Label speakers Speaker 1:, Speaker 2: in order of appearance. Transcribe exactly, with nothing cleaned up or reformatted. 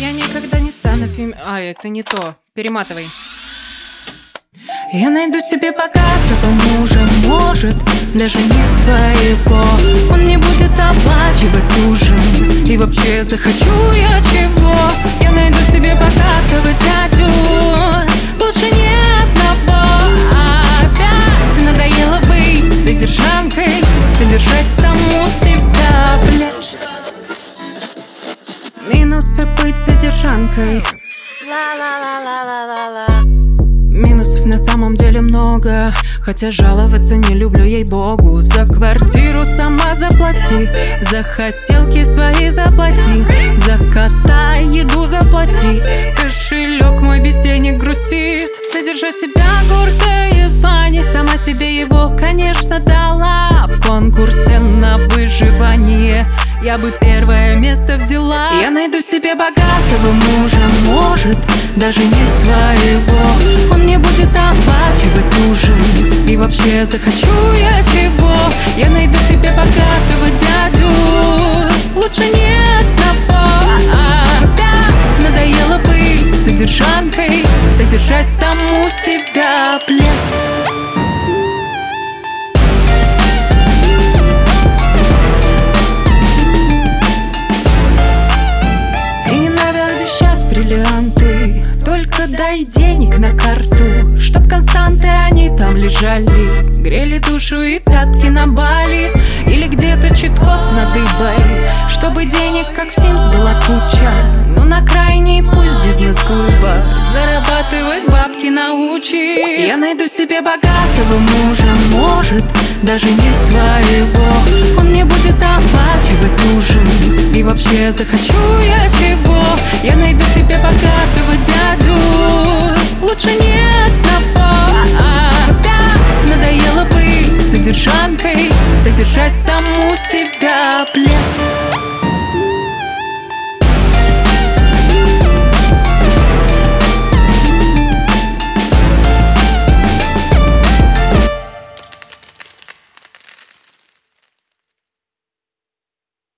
Speaker 1: Я никогда не стану фем... А, это не то. Перематывай. Я найду себе богатого мужа, может, даже не своего. Он не будет оплачивать ужин, и вообще захочу я чего. Я найду себе богатого дядю, лучше не одного. Опять надоело быть содержанкой, содержать саму себя, блять. Минусы быть содержанкой. Ла-ла-ла-ла-ла-ла-ла. Минусов на самом деле много, хотя жаловаться не люблю, ей-богу. За квартиру сама заплати, за хотелки свои заплати, за кота еду заплати. Кошелек мой без денег грустит. Содержать себя гордое звание, сама себе его, конечно, дала. В конкурсе на выживание я бы первое место взяла. Я найду себе богатого мужа, может, даже не своего. Он не будет оплачивать ужин, и вообще захочу я чего. Я найду себе богатого дядю, лучше не одного. Опять надоело быть содержанкой, содержать саму себя, блять. Бриллианты, только дай денег на карту, чтоб константы они там лежали, грели душу и пятки на Бали, или где-то чит-код на Дубай, чтобы денег как в Sims была куча. Ну на крайний пусть бизнес-клуба зарабатывать бабки научи. Я найду себе богатого мужа, может, даже не своего. Он не будет оплачивать ужин, и вообще захочу я чего. Я найду себе богатого дядю, лучше не одного. Опять надоело быть содержанкой, содержать саму себя, блять.